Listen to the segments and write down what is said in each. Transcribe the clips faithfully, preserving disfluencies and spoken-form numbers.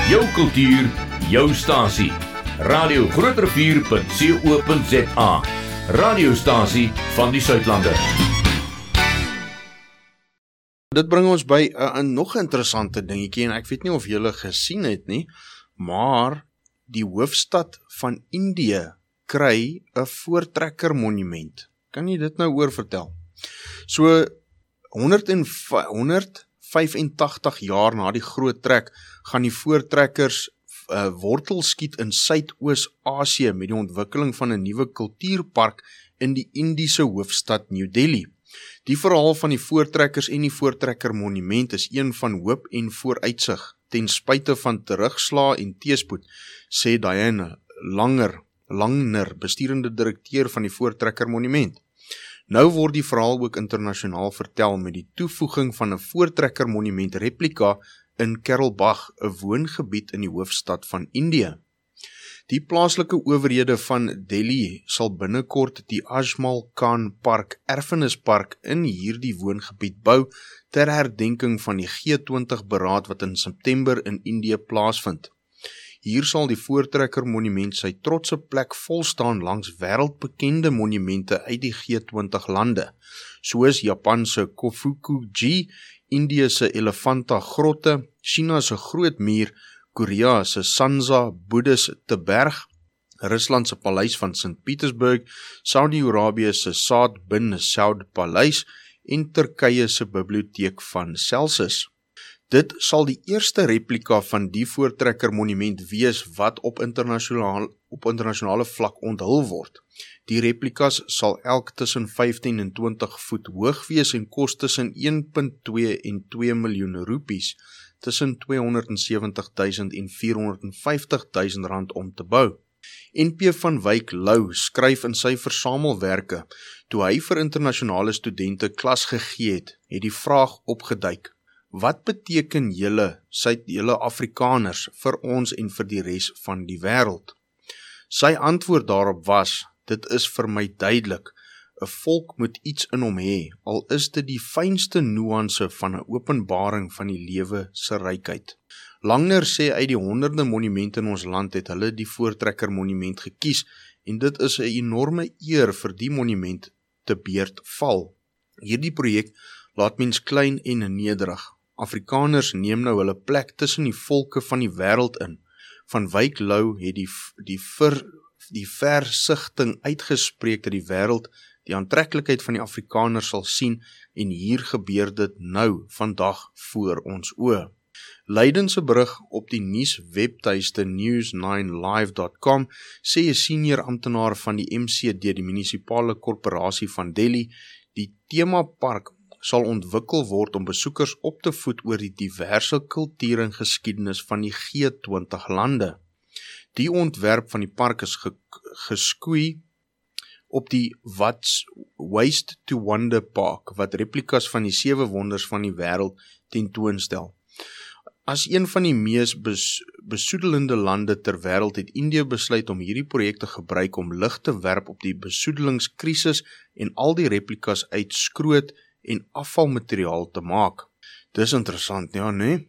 Jou kultuur, jou stasie. Radio Groot Rivier punt co punt za. Radiostasie van die Suidlande. Dit bring ons by 'n uh, nog interessante dingetjie en ek weet nie of julle gesien het nie, maar die hoofstad van Indië kry 'n voortrekker monument. Kan jy dit nou oor vertel? So honderd vyf en tagtig jaar na die groot trek gaan die voortrekkers uh, wortel skiet in Suidoos-Asië met die ontwikkeling van 'n nuwe kultuurpark in die Indiese hoofstad New Delhi. Die verhaal van die voortrekkers en die voortrekker monument is een van hoop en vooruitsig, ten spyte van terugslaa en teëspoed, sê Diane Langer, Langner, besturende direkteur van die voortrekker monument. Nou word die verhaal ook internasionaal vertel met die toevoeging van 'n voortrekker monument replika in Kerelbagh, 'n woongebied in die hoofstad van Indië. Die plaaslike owerhede van Delhi sal binnekort die Ajmal Khan Park, erfenispark in hierdie woongebied bou ter herdenking van die G twintig beraad wat in September in Indië plaasvind. Hier sal die voortrekker monument sy trotse plek volstaan langs wêreldbekende monumente uit die G twintig lande, soos Japan se Kofuku-ji, Indië se Elefanta grotte, China se Groot Muur, Korea se Sanza Boeddhis te Berg, Rusland se Paleis van Sint Petersburg, Saudi-Arabië se Saad bin Saud Paleis en Turkye se Biblioteek van Celsus. Dit sal die eerste replika van die voortrekker monument wees wat op internasionale, op internasionale vlak onthul word. Die replikas sal elk tussen vyftien en twintig voet hoog wees en kos tussen een komma twee en twee miljoen roepies, tussen tweehonderdsewentig duisend en vierhonderdvyftig duisend rand om te bou. N P van Wyk Lou skryf in sy versamelwerke, toe hy vir internasionale studente klas gegee het, het die vraag opgeduik: wat beteken julle, sy julle Afrikaners, vir ons en vir die res van die wêreld? Sy antwoord daarop was: dit is vir my duidelik, 'n volk moet iets in hom hê, al is dit die fynste nuance van 'n openbaring van die lewe se rykheid. Langner sê uit die honderde monumente in ons land het hulle die voortrekker monument gekies, en dit is 'n enorme eer vir die monument te beurt val. Hierdie projek laat mens klein en nederig. Afrikaners neem nou hulle plek tussen die volke van die wêreld in. Van Wyk Lou het die, die, ver, die versigtiging uitgespreek dat die wêreld die aantreklikheid van die Afrikaners sal sien, en hier gebeur dit nou, vandag voor ons oë. Leiden se berig op die nuus webtuiste news nine live dot com sê 'n senior amptenaar van die M C D, die munisipale korporasie van Delhi, die temapark sal ontwikkel word om besoekers op te voed oor die diverse kultuur en geskiedenis van die G twintig lande. Die ontwerp van die park is ge geskoei op die What's Waste to Wonder Park, wat replikas van die sewe wonders van die wêreld tentoonstel. As een van die mees bes besoedelende lande ter wêreld het Indië besluit om hierdie projek te gebruik om lig te werp op die besoedelingskrisis en al die replikas uit skroot en afvalmateriaal te maak. Dis interessant, ja, nee?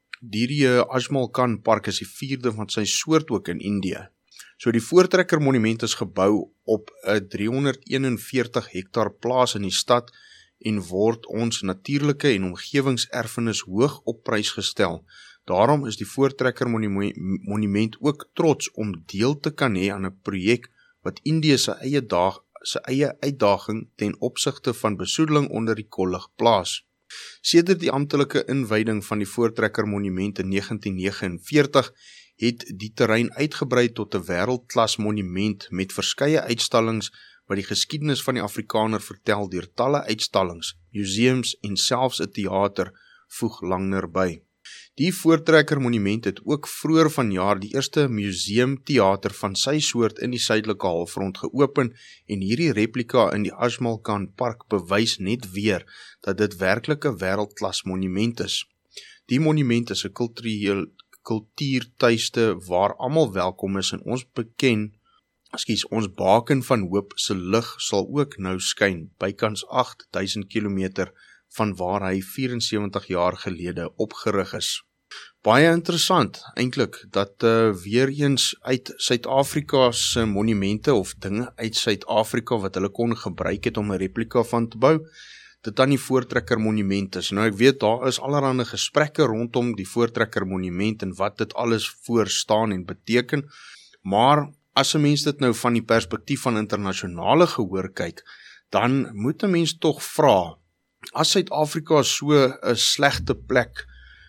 Die Ajmal Khan Park is die vierde van sy soort ook in Indië. So die voortrekker monument is gebou op 'n driehonderdeenenveertig hektaar plaas in die stad en word ons natuurlike en omgewingserfenis hoog op prys gestel. Daarom is die voortrekker monument ook trots om deel te kan hê aan 'n projek wat Indië se eie dag sy eie uitdaging ten opsigte van besoedeling onder die kollig plaas. Sedert die amptelike inwyding van die voortrekker monument in negentien negenenveertig het die terrein uitgebrei tot 'n wêreldklas monument met verskeie uitstallings wat die geskiedenis van die Afrikaner vertel deur talle uitstallings, museums en selfs 'n teater, voeg Langner by. Die voortrekker monument het ook vroeër vanjaar die eerste museumteater van sy soort in die suidelike halfrond geopen en hierdie replika in die Ajmal Khan Park bewys net weer dat dit werklik 'n wêreldklas monument is. Die monument is 'n kultureel kultuurtuiste waar almal welkom is en ons beken, Ekskuus, ons baken van hoop se lig sal ook nou skyn bykans agt duisend kilometer van waar hy vyf en sewentig jaar gelede opgerig is. Baie interessant, eintlik, dat uh, weer eens uit Suid-Afrika se monumente of dinge uit Suid-Afrika wat hulle kon gebruik het om 'n replika van te bou, dit dan die Voortrekker Monument is. Nou ek weet daar is allerlei gesprekke rondom die Voortrekker Monument en wat dit alles voor staan en beteken, maar as 'n mens dit nou van die perspektief van internasionale gehoor kyk, dan moet 'n mens tog vra, as Suid-Afrika so 'n slegte plek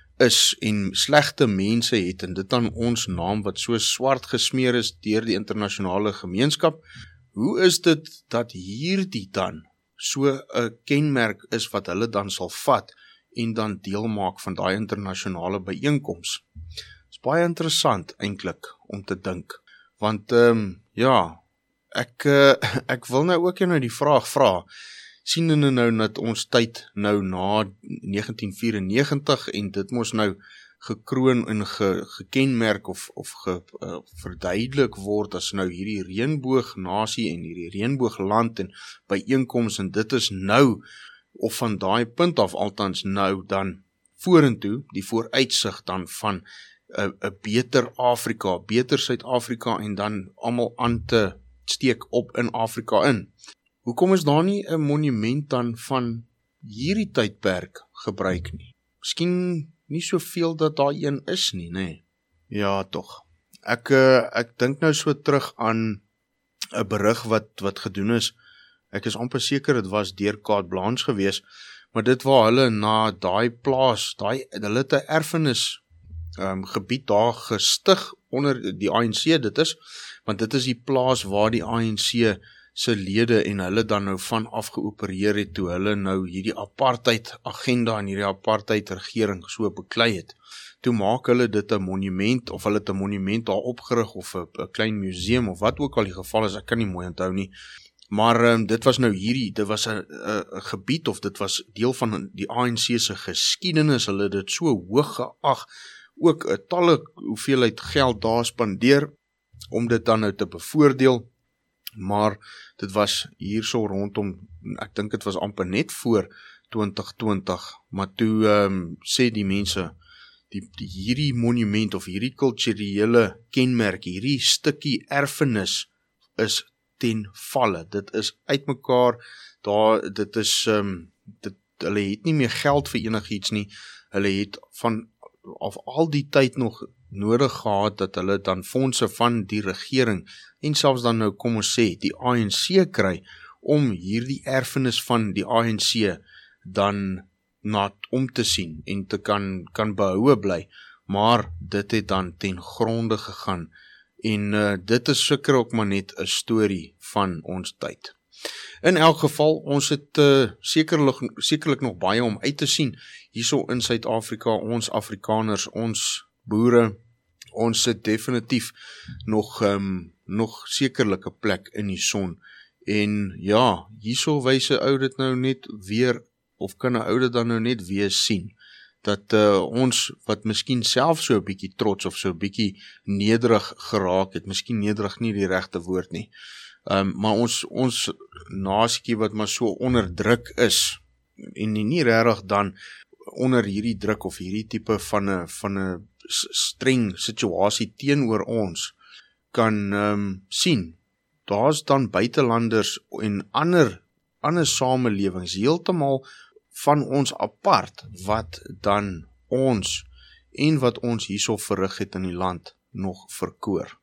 is en slegte mense het en dit aan ons naam wat so swart gesmeer is deur die internasionale gemeenskap, hoe is dit dat hierdie dan so 'n kenmerk is wat hulle dan sal vat en dan deel maak van daai internasionale byeenkoms? Dis baie interessant eintlik om te dink, want ehm um, ja, ek uh, ek wil nou ook nou die vraag vra, sien hulle nou dat ons tyd nou na negentien vyf-en-negentig en dit mos nou gekroon en ge, gekenmerk of, of ge, uh, verduidelik word as nou hierdie reënboognasie en hierdie reënboogland en byeenkoms en dit is nou, of van daai punt af althans nou dan vorentoe, die vooruitsig dan van 'n uh, beter Afrika, beter Suid-Afrika en dan almal aan te steek op in Afrika in. Hoekom is daar nie 'n monument dan van hierdie tydperk gebruik nie? Miskien nie soveel dat daar een is nie, nê? Nee. Ja, tog. Ek uh, ek dink nou so terug aan 'n berig wat wat gedoen is. Ek is amper seker dit was deur Carte Blanche gewees, maar dit waar hulle na daai plaas, daai hulle het 'n erfenis um, gebied daar gestig onder die A N C dit is, want dit is die plaas waar die A N C se lede en hulle dan nou van afgeopereer het toe hulle nou hierdie apartheid agenda en hierdie apartheid regering so beklei het. Toe maak hulle dit 'n monument of hulle het 'n monument daar opgerig of 'n klein museum of wat ook al die geval is, ek kan nie mooi onthou nie. Maar um, dit was nou hierdie, dit was 'n gebied of dit was deel van die A N C se geskiedenis, hulle het dit so hoog geag, ook 'n talle hoeveelheid geld daar spandeer om dit dan nou te bevoordeel. Maar dit was hierso rondom, ek dink dit was amper net voor twintig twintig, maar toe um, sê die mense, die, die hierdie monument of hierdie kulturele kenmerk, hierdie stukkie erfenis is ten valle, dit is uitmekaar, daar, dit is, um, dit, hulle het nie meer geld vir enigiets nie, hulle het van, of al die tyd nog nodig gehad dat hulle dan fondse van die regering en selfs dan nou kom ons sê die A N C kry om hierdie erfenis van die A N C dan na om te sien en te kan kan behoue bly, maar dit het dan ten gronde gegaan en uh, dit is seker ook maar net 'n storie van ons tyd. In elk geval, ons het uh, sekerlik, sekerlik nog baie om uit te sien hierso in Suid-Afrika, ons Afrikaners, ons boere, ons sit definitief nog, um, nog sekerlik 'n plek in die son. En ja, hierso wys 'n ou dit nou net weer, of kan 'n ou dit dan nou net weer sien, dat uh, ons, wat miskien self so 'n bietjie trots of so 'n bietjie nederig geraak het, miskien nederig nie die regte woord nie, um, maar ons, ons nasiekie wat maar so onderdruk is, en nie regtig dan onder hierdie druk of hierdie tipe van 'n van 'n streng situasie teenoor ons kan um, sien. Daar's dan buitelanders en ander ander samelewings heeltemal van ons apart wat dan ons en wat ons hierso verrig het in die land nog verkoor.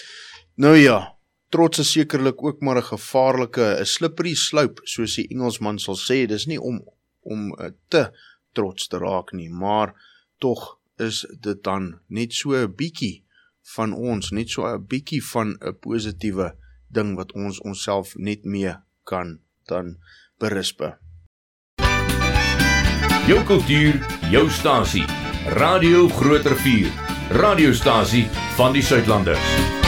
Nou ja, trots is sekerlik ook maar 'n gevaarlike, 'n slippery slope, soos die Engelsman sal sê. Dis nie om om te trots te raak nie, maar tog is dit dan net so 'n bietjie van ons, net so 'n bietjie van 'n positiewe ding wat ons onsself net mee kan dan berispe. Jou kultuur, jou stasie. Radio Groot Rivier. Radiostasie van die Suidlanders.